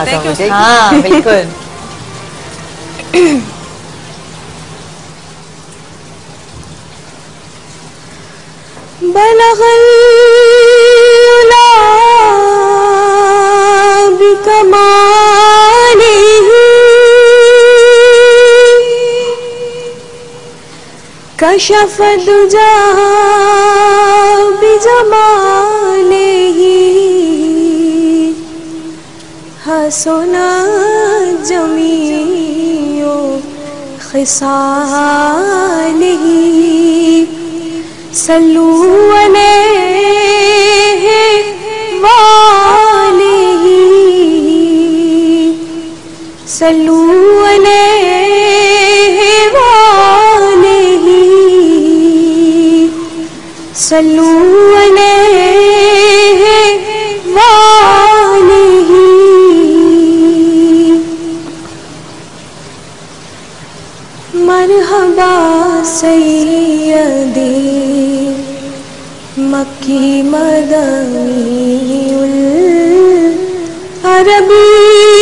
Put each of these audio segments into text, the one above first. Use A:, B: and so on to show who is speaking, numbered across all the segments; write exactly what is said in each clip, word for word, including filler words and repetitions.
A: ہاں بالکل.
B: بلغ العلا بکمالہ کشف الدجی بجمالہ حسن جمیع خصالہ صلو علیہ وآلہ صلو علیہ وآلہ صلو علیہ وآلہ. مرحبا سیدی مکی مدنی العربی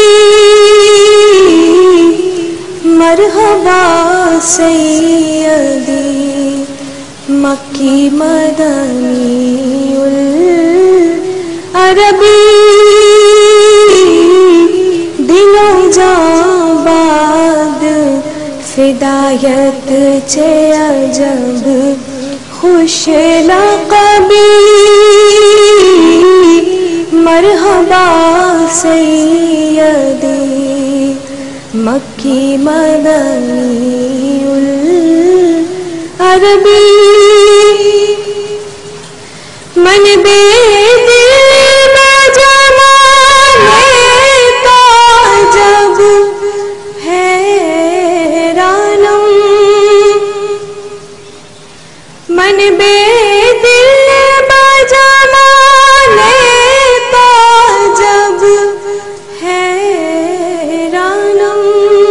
B: مرحبا سیدی مکی مدنی العربی دلوں جاں باد فدایت چے عجب خوش لقبی مرحبا سیدی مکی مدنی العربی من بے دل میں جمال تعجب حیرانم من بے دل بجمال تعجب حیرانم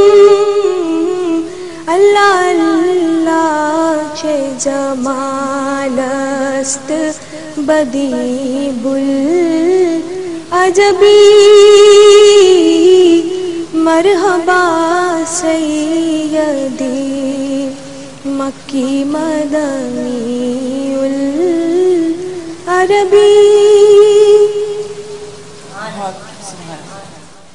B: اللہ اللہ چه جمال است بدیع العجبی مرحبا سیدی مکی مدنی العربی.